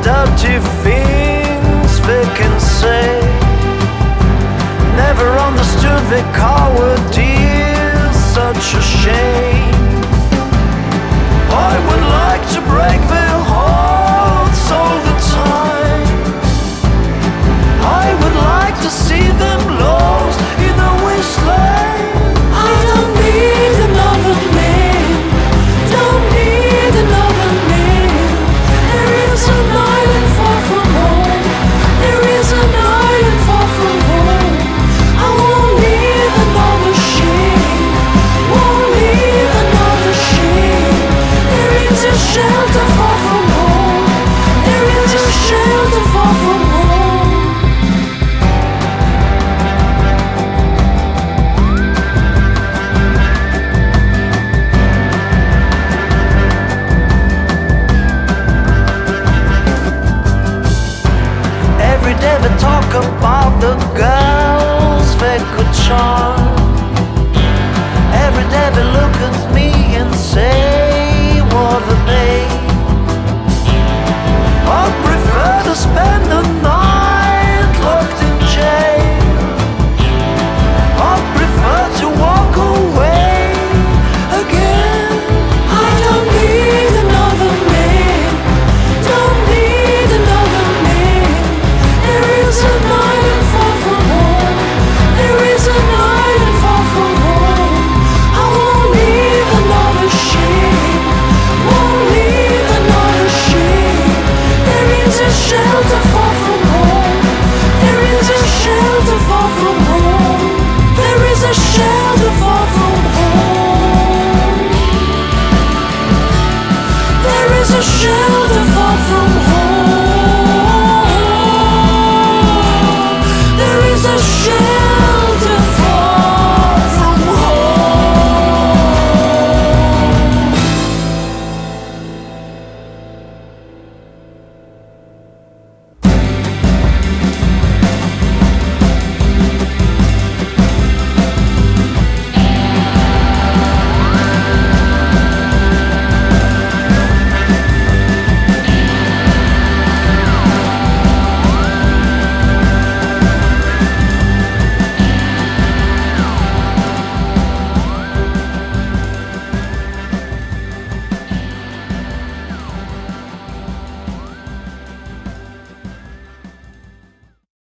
dirty things they can say. Never understood the cowardice, such a shame. I would like to break their hearts all the time. I would like to see them lost in a wasteland. I don't need another man, don't need another man. There is an island far from home, there is an island far from home. I won't leave another shame, won't leave another shame. There is a shelter far from home, there is a shelter far from home. Every day they talk about the girls they could charm. Every day they look at me and say, what a day. I'd prefer to spend the night